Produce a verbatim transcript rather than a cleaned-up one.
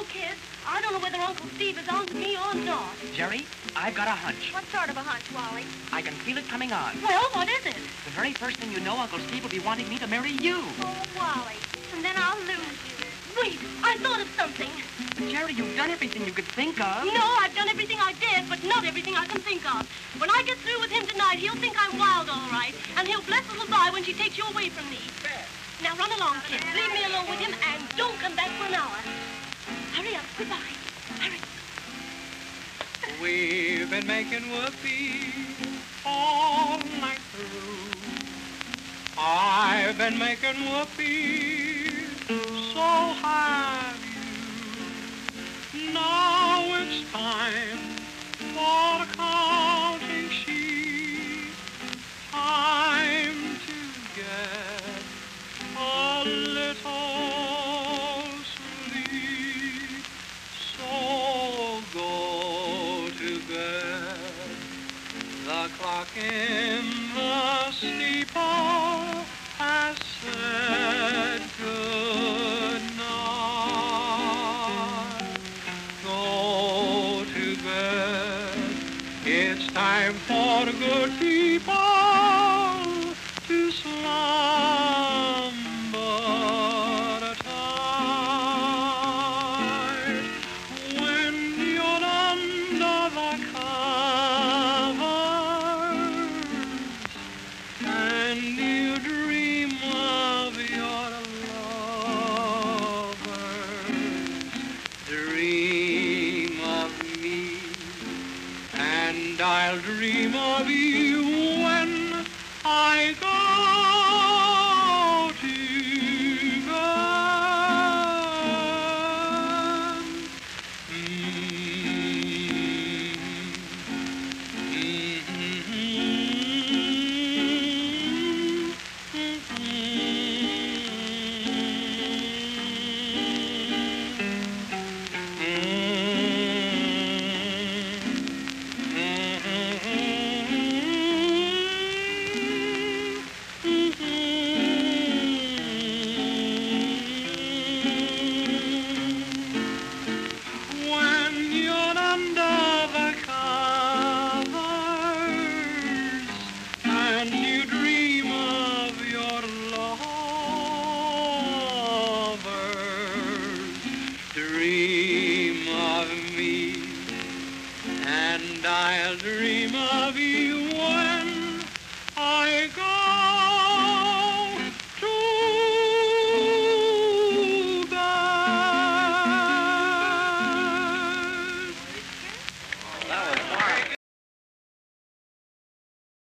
know, kid. I don't know whether Uncle Steve is on to me or not. Jerry, I've got a hunch. What sort of a hunch, Wally? I can feel it coming on. Well, what is it? The very first thing you know, Uncle Steve will be wanting me to marry you. Oh, Wally. And then I'll lose you. Wait, I thought of something. Jerry, you've done everything you could think of. No, I've done everything I did, but not everything I can think of. When I get through with him tonight, he'll think I'm wild, all right, and he'll bless little Vi when she takes you away from me. Now run along, kid. Leave me alone with him, and don't come back for an hour. Hurry up. Goodbye. Hurry. We've been making whoopee all night through. I've been making whoopee, so have you. Now it's time for the counting sheet. Time to get a little sleep. So go to bed. The clock in the steeple has said good night. Go to bed. It's time for the good people to slumber tight. When you're under the covers and you dream of your lovers, dream of me, and I'll dream of